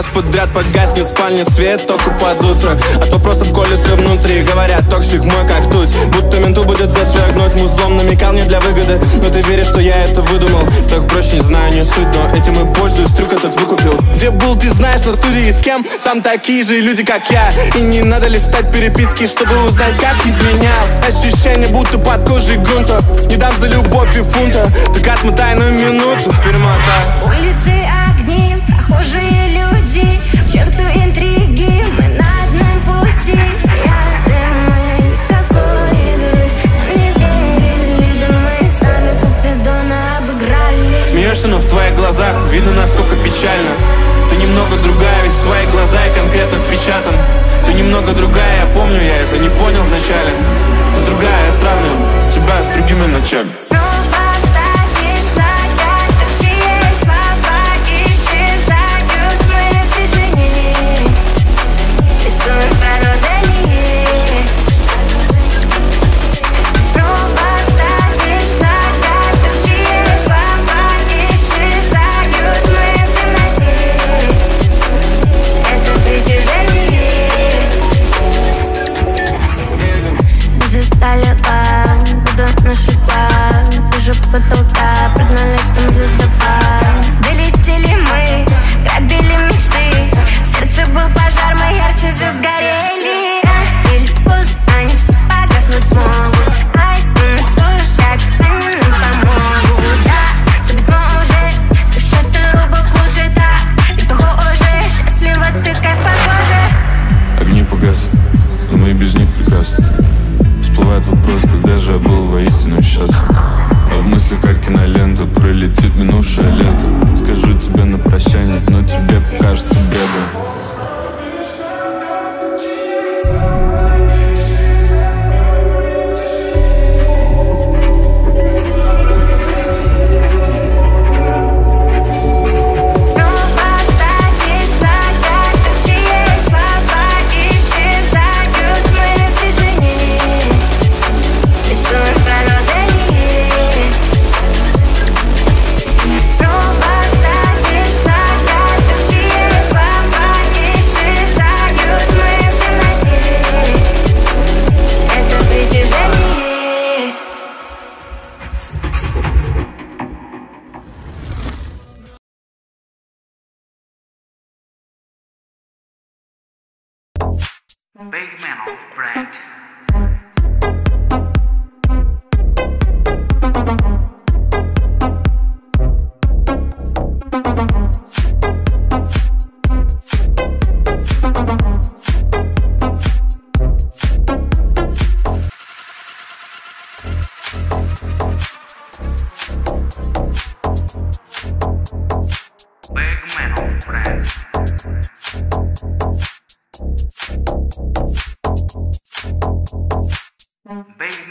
раз подряд погаснет в спальне свет только под утро. От вопросов колется внутри, говорят, токсик мой как тут. Будто менту будет за свой гнуть, музлом намекал мне для выгоды. Но ты веришь, что я это выдумал? Так проще, не знаю, не суть, но этим и пользуюсь, трюк этот выкупил. Где был, ты знаешь, на студии с кем? Там такие же люди, как я. И не надо листать переписки, чтобы узнать, как изменял. Ощущение, будто под кожей грунта. Не дам за любовь и фунта. Так отмотай на минуту, перемотай. Улицы, огни, прохожие люди, к черту интриги, мы на одном пути. Я думаю, какой игры не верили, да мы сами Купидона обыграли. Смеешься, но в твоих глазах видно, насколько печально. Ты немного другая, ведь в твои глаза я конкретно впечатан. Ты немного другая, я помню, я это не понял вначале. Ты другая, я сравниваю тебя с другими ночами. Снова ставишь нога, чьи слова исчезают в моем движении. Рисую продолжение. Снова ставишь нога, чьи слова исчезают в моем темноте. Это притяжение. Мы же стали буду на шипах, выше потолка, прыгнули там звездопад. Долетели мы, грабили мечты, в сердце был пожар, мы ярче звезд горели. Или пусть они все погаснуть могут, а если мы тоже, как они нам помогут. Да, все быть может, душа ты рубок лучше так. И похоже, счастлива ты как по коже. Огни погасли, но мы и без них прекрасны. Всплывает вопрос, когда же я был воистину счастлив. А в мыслях, как кинолента, пролетит минувшее лето. Скажу тебе на прощание, но тебе покажется бредом. Big man of brand. Big man of brand. Big